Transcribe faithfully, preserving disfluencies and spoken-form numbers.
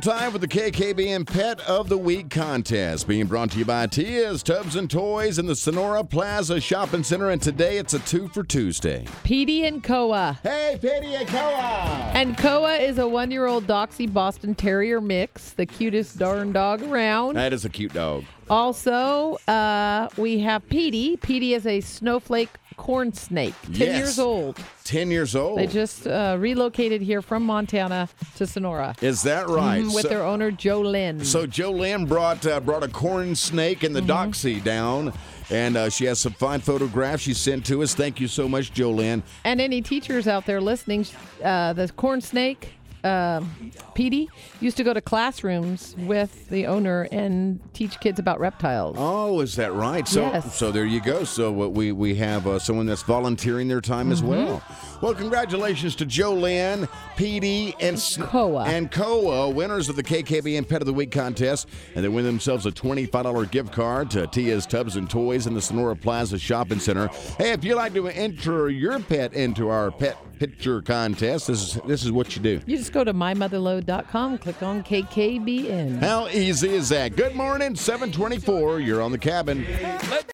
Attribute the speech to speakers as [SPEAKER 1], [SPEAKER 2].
[SPEAKER 1] time for the K K B N Pet of the Week contest, being brought to you by Tia's Tubs and Toys in the Sonora Plaza Shopping Center, and today it's a two for Tuesday.
[SPEAKER 2] Petey and Koa.
[SPEAKER 1] Hey, Petey and Koa!
[SPEAKER 2] And Koa is a one-year-old Doxy Boston Terrier mix, the cutest darn dog around.
[SPEAKER 1] That is a cute dog.
[SPEAKER 2] Also, uh, we have Petey. Petey is a snowflake corn snake, ten
[SPEAKER 1] Yes.
[SPEAKER 2] years old.
[SPEAKER 1] ten years old.
[SPEAKER 2] They just uh, relocated here from Montana to Sonora.
[SPEAKER 1] Is that right?
[SPEAKER 2] Mhm, with
[SPEAKER 1] so,
[SPEAKER 2] their owner, Joe Lynn.
[SPEAKER 1] So Joe Lynn brought uh, brought a corn snake and the
[SPEAKER 2] Mm-hmm.
[SPEAKER 1] Doxy down, and uh, she has some fine photographs she sent to us. Thank you so much, Joe Lynn.
[SPEAKER 2] And any teachers out there listening, uh, the corn snake, uh, Petey, used to go to classrooms with the owner and teach kids about reptiles.
[SPEAKER 1] Oh, is that right? So,
[SPEAKER 2] Yes.
[SPEAKER 1] so there you go. So uh, we we have uh, someone that's volunteering their time
[SPEAKER 2] Mm-hmm.
[SPEAKER 1] as well. Well, congratulations to Joe Lynn, Petey, and Sn-
[SPEAKER 2] Koa.
[SPEAKER 1] and Koa, winners of the K K B N Pet of the Week contest, and they win themselves a twenty-five dollars gift card to Tia's Tubs and Toys in the Sonora Plaza Shopping Center. Hey, if you'd like to enter your pet into our pet picture contest, this is this is what you do.
[SPEAKER 2] You just go to my mother lode dot com, click on K K B N.
[SPEAKER 1] How easy is that? Good morning, seven twenty-four. You're on the cabin.